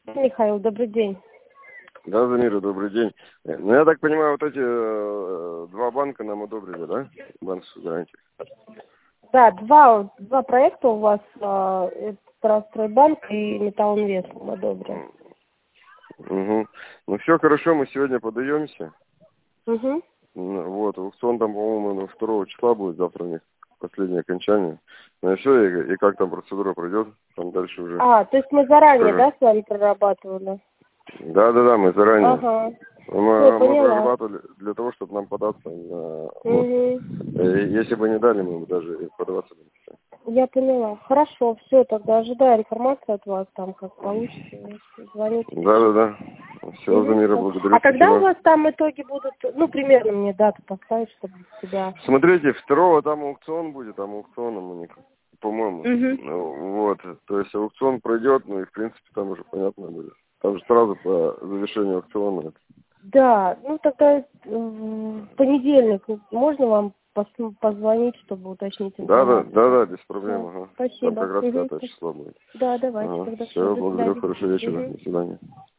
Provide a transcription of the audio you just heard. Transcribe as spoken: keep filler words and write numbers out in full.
Михаил, добрый день. Да, Замира, добрый день. Ну, я так понимаю, вот эти э, два банка нам одобрили, да? Банковскую гарантию. Да, два, два проекта у вас, э, это Старостройбанк и Металлинвест одобрен. Угу. Ну, все хорошо, мы сегодня подаемся. Угу. Вот, аукцион там, по-моему, второго числа будет, завтра у них последнее окончание. Ну и все, и, и как там процедура пройдет, там дальше уже. А, то есть мы заранее, Скажу. да, с вами прорабатывали? Да, да, да, мы заранее. Ага. Мы, Всё, мы поняла. прорабатывали для того, чтобы нам податься на... Вот. Угу. Э, Если бы не дали, мы бы даже и подаваться бы не стали. Я поняла. Хорошо, все, тогда ожидаю информацию от вас, там как получится. Звоните. Да, да, да. Все, Угу, Замира, всё. благодарю. А когда у Спасибо. вас там итоги будут, ну, примерно мне дату поставить, чтобы себя... Смотрите, второго там аукцион будет, там аукционом у них, по-моему. Угу. Ну, вот, то есть аукцион пройдет, ну и в принципе там уже понятно будет. Там же сразу по завершению аукциона. Да, ну тогда э, в понедельник можно вам пос- позвонить, чтобы уточнить Да, да, информацию? да, да, без проблем, Да. ага. Там Спасибо. как раз Угу. пятое число будет. Да, давайте, Ага. тогда все, Все, до благодарю, свидания. хорошего вечера, Угу. до свидания.